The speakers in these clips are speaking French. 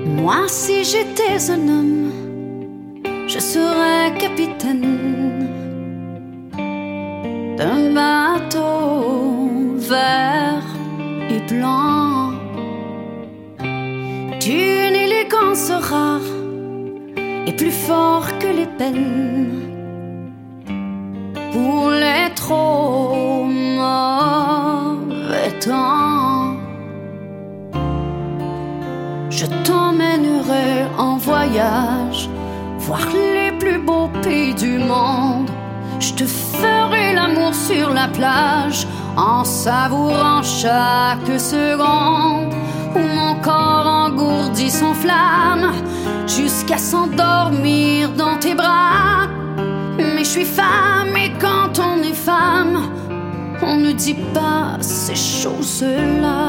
Moi, si j'étais un homme, je serais capitaine d'un bateau vert et blanc, d'une élégance rare et plus fort que les peines pour les trop mauvais temps. Je t'emmènerai en voyage, voir les plus beaux pays du monde. Je te ferai l'amour sur la plage, en savourant chaque seconde où mon corps engourdi s'enflamme, jusqu'à s'endormir dans tes bras. Mais je suis femme, et quand on est femme, on ne dit pas ces choses-là.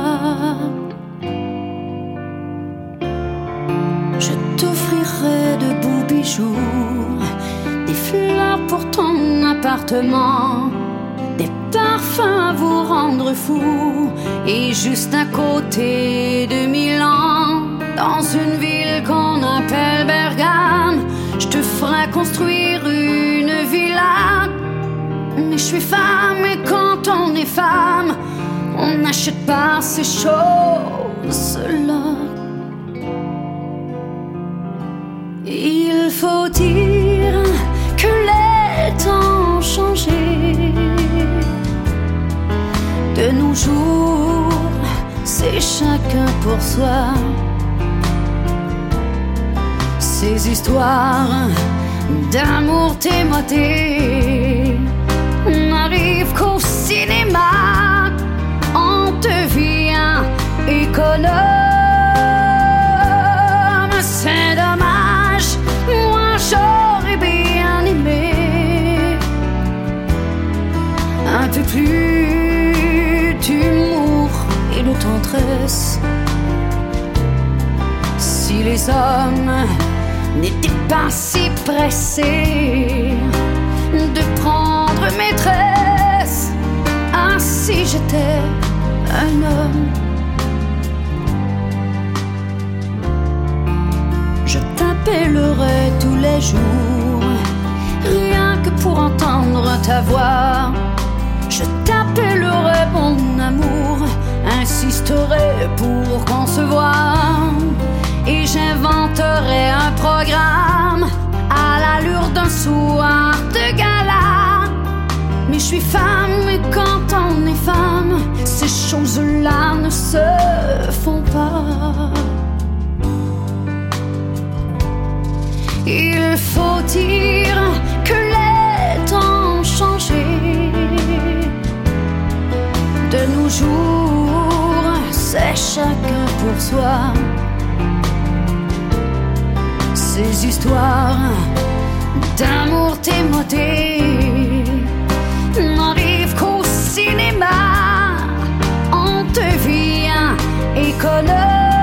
Je t'offrirai de beaux bijoux, des fleurs pour ton appartement, des parfums à vous rendre fou, et juste à côté de Milan, dans une ville qu'on appelle Bergame, je te ferai construire une villa. Mais je suis femme, et quand on est femme, on n'achète pas ces choses-là. Il faut dire que les temps ont changé. De nos jours, c'est chacun pour soi. Ces histoires d'amour témoignées n'arrivent qu'au cinéma. On devient économe. C'est dommage, moi j'aurais bien aimé un peu plus d'humour et de tendresse. Si les hommes n'étaient pas si pressés de prendre maîtresse, ah si j'étais un homme, je t'appellerai tous les jours, rien que pour entendre ta voix. Je t'appellerai mon amour, insisterai pour qu'on se voie, et j'inventerai un programme à l'allure d'un soir de gala. Mais je suis femme, et quand on est femme, ces choses-là ne se font pas. Il faut dire que les temps ont changé. De nos jours, c'est chacun pour soi. Ces histoires d'amour témoignées n'arrivent qu'au cinéma. On devient économe.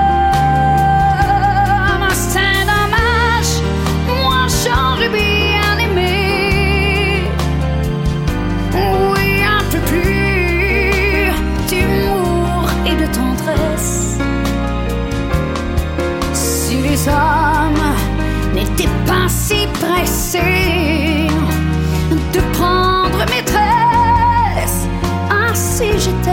C'est dommage, moi j'aurais bien aimé, oui, un peu plus d'humour et de tendresse. Si les hommes n'étaient pas si pressés de prendre maîtresse, ah si j'étais